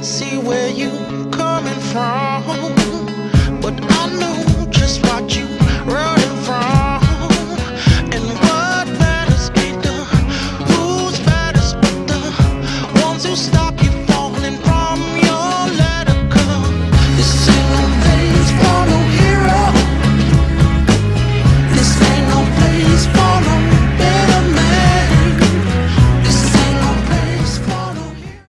see where you coming from, but I know